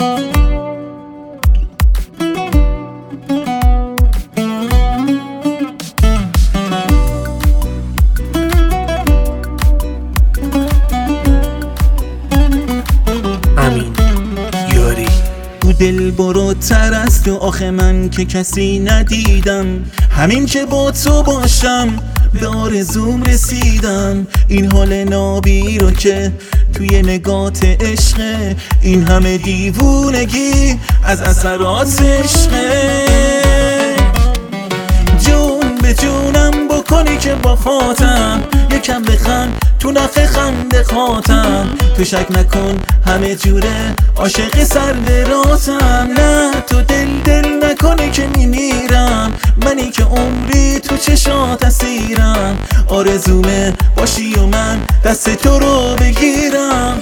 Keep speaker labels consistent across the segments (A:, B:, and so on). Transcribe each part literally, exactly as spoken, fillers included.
A: دل بروتر از تو آخه من که کسی ندیدم، همین که با تو باشم به آرزوم رسیدم. این حال نابی رو که توی نگات عشقه، این همه دیوونگی از اثرات عشقه. جون به جونم بکنی که با خاطم یکم بخند تو نخ خنده خاطم. تو شک نکن همه جوره عاشق سر دراتم. نه تو دل دل نکنی که میمیرم، منی که عمری تو چشات اسیرم. آرزومه باشی و من دست تو رو بگیرم.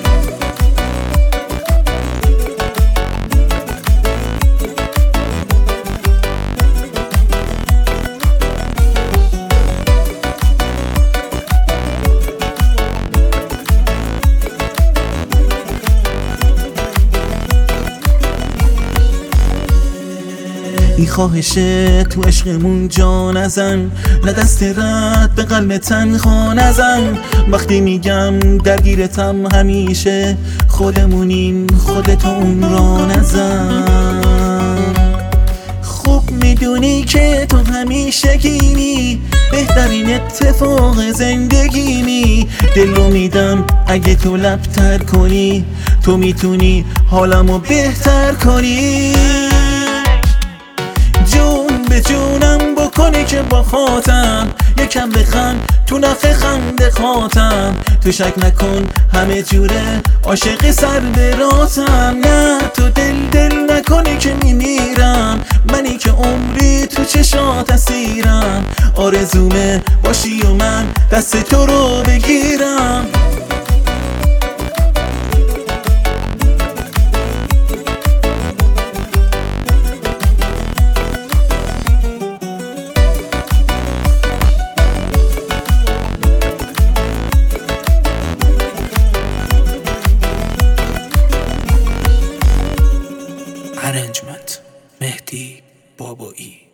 A: این خواهشه تو عشقمون جا نزن، نه دست رد به قلب تنها نزن. وقتی میگم درگیرتم همیشه، خودمونیم خودتو اون را نزن. خوب میدونی که تو همیشه گیمی، بهترین اتفاق زندگیمی. دل رو میدم اگه تو لب تر کنی، تو میتونی حالمو بهتر کنی. جون به جونم بکنی که با خاطم یکم بخند تو نخ خنده خاطم. تو شک نکن همه جوره عاشق سر براتم. نه تو دل دل نکنی که میمیرم، منی که عمری تو چشات اسیرم. آرزومه باشی و من دست تو رو بگیرم.
B: Arrangement مهدی بابایی.